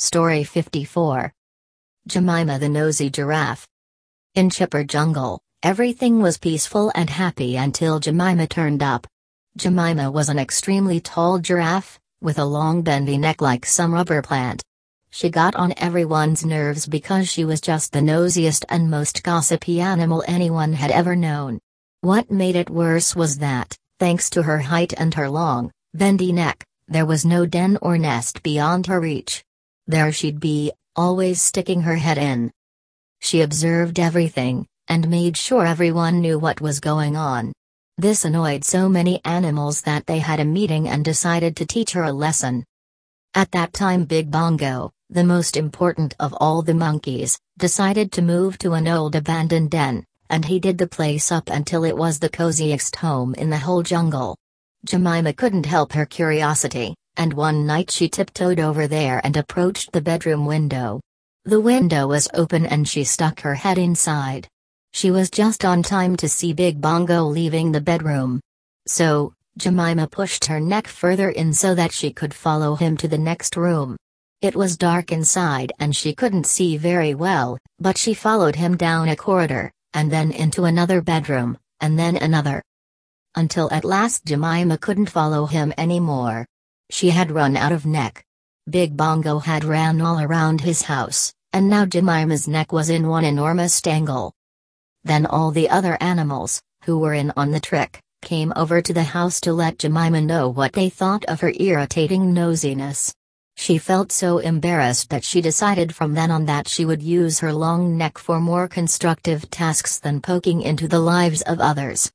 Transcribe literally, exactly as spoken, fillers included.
Story fifty-four. Jemima the Nosy Giraffe. In Chipper Jungle, everything was peaceful and happy until Jemima turned up. Jemima was an extremely tall giraffe, with a long bendy neck like some rubber plant. She got on everyone's nerves because she was just the nosiest and most gossipy animal anyone had ever known. What made it worse was that, thanks to her height and her long, bendy neck, there was no den or nest beyond her reach. There she'd be, always sticking her head in. She observed everything, and made sure everyone knew what was going on. This annoyed so many animals that they had a meeting and decided to teach her a lesson. At that time Big Bongo, the most important of all the monkeys, decided to move to an old abandoned den, and he did the place up until it was the coziest home in the whole jungle. Jemima couldn't help her curiosity, and one night she tiptoed over there and approached the bedroom window. The window was open and she stuck her head inside. She was just on time to see Big Bongo leaving the bedroom. So, Jemima pushed her neck further in so that she could follow him to the next room. It was dark inside and she couldn't see very well, but she followed him down a corridor, and then into another bedroom, and then another. Until at last Jemima couldn't follow him anymore. She had run out of neck. Big Bongo had ran all around his house, and now Jemima's neck was in one enormous tangle. Then all the other animals, who were in on the trick, came over to the house to let Jemima know what they thought of her irritating nosiness. She felt so embarrassed that she decided from then on that she would use her long neck for more constructive tasks than poking into the lives of others.